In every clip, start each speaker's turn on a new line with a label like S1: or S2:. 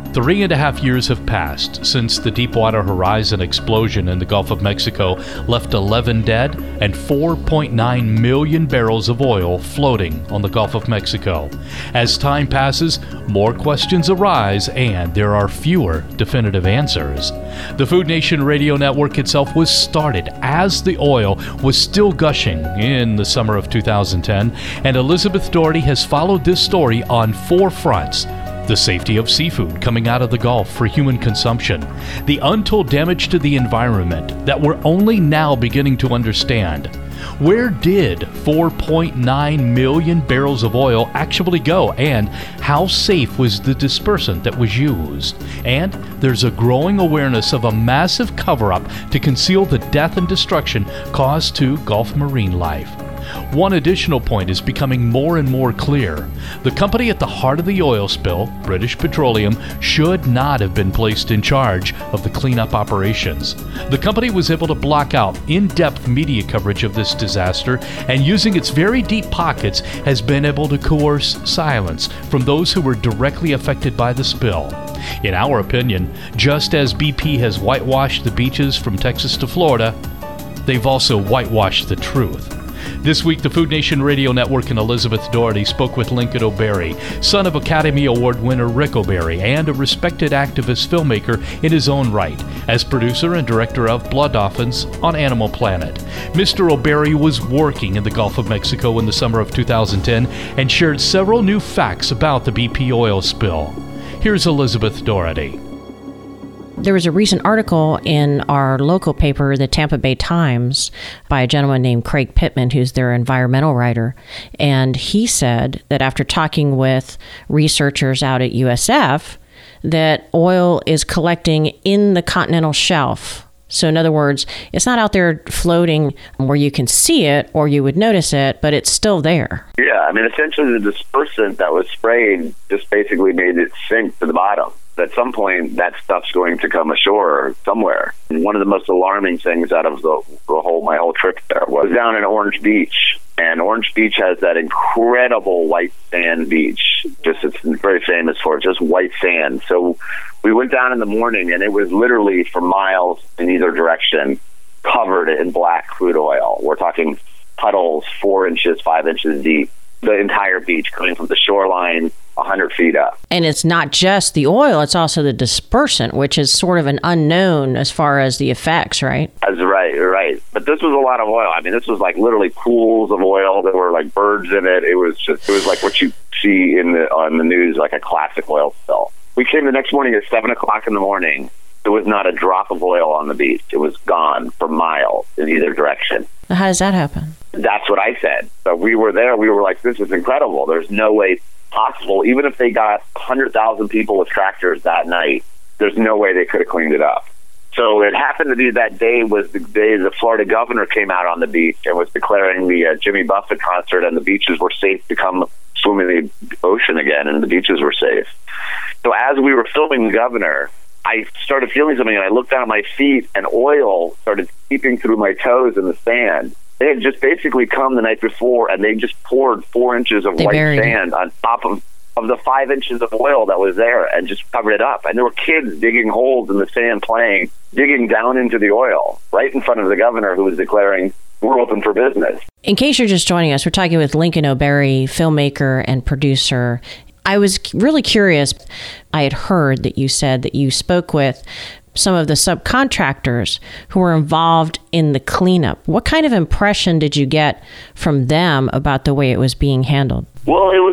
S1: 3.5 years have passed since the Deepwater Horizon explosion in the Gulf of Mexico left 11 dead and 4.9 million barrels of oil floating on the Gulf of Mexico. As time passes, more questions arise and there are fewer definitive answers. The Food Nation Radio Network itself was started as the oil was still gushing in the summer of 2010, and Elizabeth Doherty has followed this story on 4 fronts. The safety of seafood coming out of the Gulf for human consumption, the untold damage to the environment that we're only now beginning to understand. Where did 4.9 million barrels of oil actually go, and how safe was the dispersant that was used? And there's a growing awareness of a massive cover-up to conceal the death and destruction caused to Gulf marine life. One additional point is becoming more and more clear. The company at the heart of the oil spill, British Petroleum, should not have been placed in charge of the cleanup operations. The company was able to block out in-depth media coverage of this disaster, and using its very deep pockets has been able to coerce silence from those who were directly affected by the spill. In our opinion, just as BP has whitewashed the beaches from Texas to Florida, they've also whitewashed the truth. This week, the Food Nation Radio Network and Elizabeth Doherty spoke with Lincoln O'Berry, son of Academy Award winner Rick O'Berry, and a respected activist filmmaker in his own right, as producer and director of Blood Dolphins on Animal Planet. Mr. O'Berry was working in the Gulf of Mexico in the summer of 2010 and shared several new facts about the BP oil spill. Here's Elizabeth Doherty.
S2: There was a recent article in our local paper, the Tampa Bay Times, by a gentleman named Craig Pittman, who's their environmental writer. And he said that after talking with researchers out at USF, that oil is collecting in the continental shelf. So in other words, it's not out there floating where you can see it or you would notice it, but it's still there.
S3: Yeah, I mean, essentially the dispersant that was sprayed just basically made it sink to the bottom. At some point, that stuff's going to come ashore somewhere. And one of the most alarming things out of my whole trip there was down in Orange Beach. And Orange Beach has that incredible white sand beach. It's very famous for it, just white sand. So we went down in the morning, and it was literally for miles in either direction covered in black crude oil. We're talking puddles 4 inches, 5 inches deep. The entire beach coming from the shoreline 100 feet up. And
S2: it's not just the oil, it's also the dispersant, which is sort of an unknown as far as the effects, right?
S3: That's right. But this was a lot of oil. I mean, this was like literally pools of oil. There were like birds in it. It was like what you see on the news, like a classic oil spill. We came the next morning at 7 o'clock in the morning. There was not a drop of oil on the beach. It was gone for miles in either direction.
S2: How does that happen?
S3: That's what I said. So we were there. We were like, this is incredible. There's no way possible. Even if they got 100,000 people with tractors that night, there's no way they could have cleaned it up. So it happened to be that day was the day the Florida governor came out on the beach and was declaring the Jimmy Buffett concert, and the beaches were safe to come swim in the ocean again, and the beaches were safe. So as we were filming the governor, I started feeling something, and I looked down at my feet, and oil started seeping through my toes in the sand. They had just basically come the night before, and they just poured 4 inches of white sand on top of the 5 inches of oil that was there and just covered it up. And there were kids digging holes in the sand playing, digging down into the oil right in front of the governor, who was declaring, we're open for business.
S2: In case you're just joining us, we're talking with Lincoln O'Berry, filmmaker and producer. I was really curious. I had heard that you said that you spoke with some of the subcontractors who were involved in the cleanup. What kind of impression did you get from them about the way it was being handled?
S3: Well, it was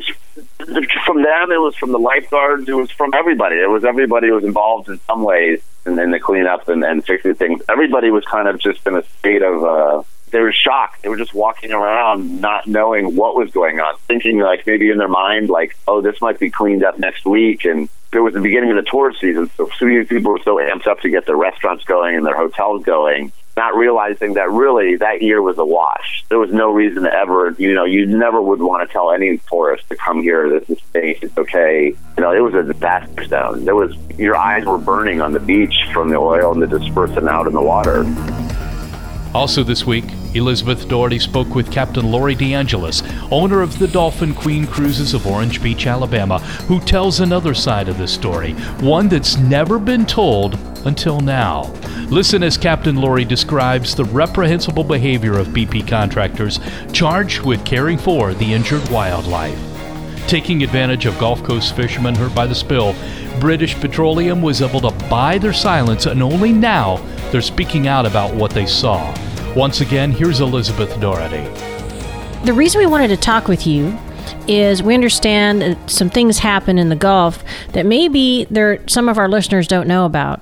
S3: from them, it was from the lifeguards, it was from everybody. It was everybody who was involved in some ways in the cleanup and fixing things. Everybody was kind of just in a state of they were shocked. They were just walking around not knowing what was going on, thinking like maybe in their mind like, oh, this might be cleaned up next week. And it was the beginning of the tourist season, so many people were so amped up to get their restaurants going and their hotels going, not realizing that really that year was a wash. There was no reason to ever, you never would want to tell any tourist to come here. This is safe. It's okay. It was a disaster zone. Your eyes were burning on the beach from the oil and the dispersant out in the water.
S1: Also this week, Elizabeth Doherty spoke with Captain Lori DeAngelis, owner of the Dolphin Queen Cruises of Orange Beach, Alabama, who tells another side of the story, one that's never been told until now. Listen as Captain Lori describes the reprehensible behavior of BP contractors charged with caring for the injured wildlife. Taking advantage of Gulf Coast fishermen hurt by the spill, British Petroleum was able to buy their silence, and only now they're speaking out about what they saw. Once again, here's Elizabeth Doherty.
S2: The reason we wanted to talk with you is we understand that some things happen in the Gulf that maybe some of our listeners don't know about.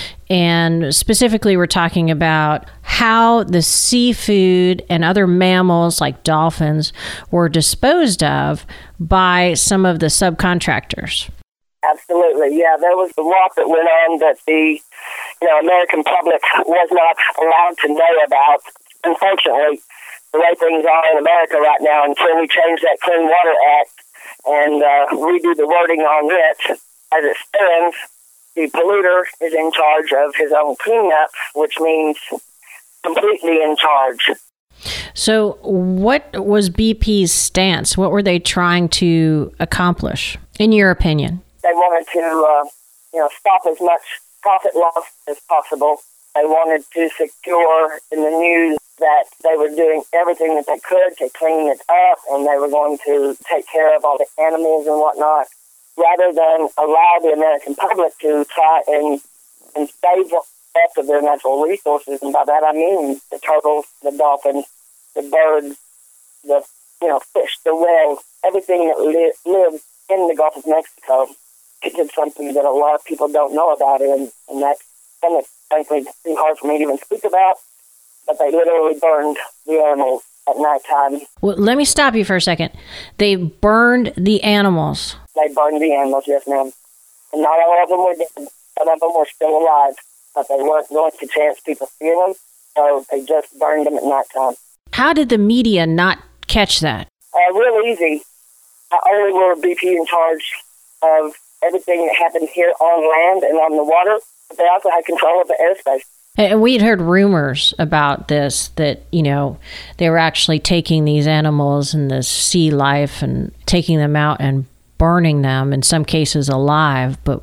S2: And specifically, we're talking about how the seafood and other mammals like dolphins were disposed of by some of the subcontractors.
S4: Absolutely, yeah. There was the walk that went on that the American public was not allowed to know about. Unfortunately, the way things are in America right now, until we change that Clean Water Act and redo the wording on it, as it stands, the polluter is in charge of his own cleanup, which means completely in charge.
S2: So what was BP's stance? What were they trying to accomplish, in your opinion?
S4: They wanted to, stop as much profit loss as possible. They wanted to secure in the news that they were doing everything that they could to clean it up, and they were going to take care of all the animals and whatnot, rather than allow the American public to try and save the rest of their natural resources. And by that I mean the turtles, the dolphins, the birds, the fish, the whales, everything that lives in the Gulf of Mexico. It is something that a lot of people don't know about, and that's something that's frankly too hard for me to even speak about, but they literally burned the animals at nighttime.
S2: Well, let me stop you for a second. They burned the animals.
S4: They burned the animals, yes, ma'am. And not all of them were dead. Some of them were still alive, but they weren't going to chance people see them, so they just burned them at nighttime.
S2: How did the media not catch that?
S4: Real easy. Not only were BP in charge of everything that happened here on land and on the water, but they also had control of the airspace.
S2: And we had heard rumors about this, that, they were actually taking these animals and the sea life and taking them out and burning them, in some cases alive, but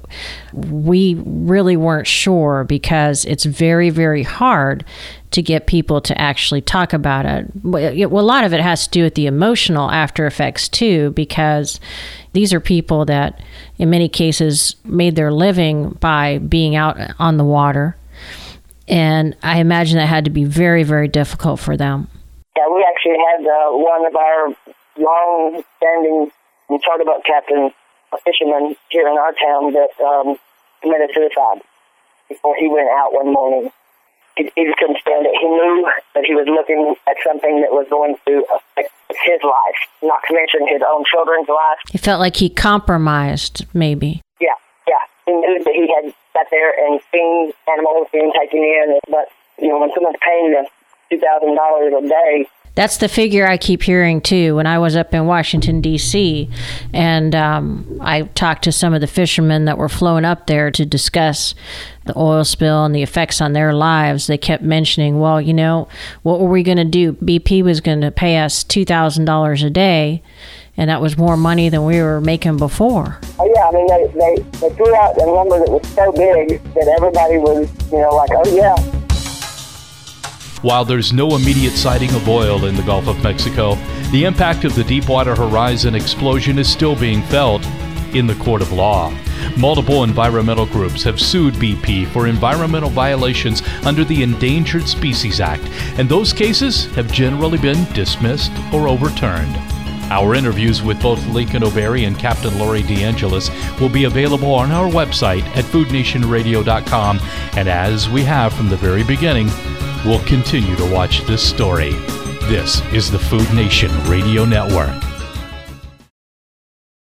S2: we really weren't sure because it's very, very hard to get people to actually talk about it. Well, a lot of it has to do with the emotional after effects too, because these are people that in many cases made their living by being out on the water. And I imagine that had to be very, very difficult for them.
S4: Yeah, we actually had one of our long-standing charter boat captains, a fisherman here in our town, that committed suicide before he went out one morning. He just couldn't stand it. He knew that he was looking at something that was going to affect his life, not to mention his own children's life.
S2: It felt like he compromised, maybe.
S4: Yeah. He knew that he had sat there and seen animals being taken in, but when someone's paying you $2,000 a day.
S2: That's the figure I keep hearing, too, when I was up in Washington, D.C., and I talked to some of the fishermen that were flown up there to discuss the oil spill and the effects on their lives. They kept mentioning, well, what were we going to do? BP was going to pay us $2,000 a day, and that was more money than we were making before.
S4: Oh, yeah, I mean, they threw out a number that was so big that everybody was, like, oh, yeah.
S1: While there's no immediate sighting of oil in the Gulf of Mexico, the impact of the Deepwater Horizon explosion is still being felt in the court of law. Multiple environmental groups have sued BP for environmental violations under the Endangered Species Act, and those cases have generally been dismissed or overturned. Our interviews with both Lincoln O'Berry and Captain Lori DeAngelis will be available on our website at foodnationradio.com, and as we have from the very beginning, we'll continue to watch this story. This is the Food Nation Radio Network.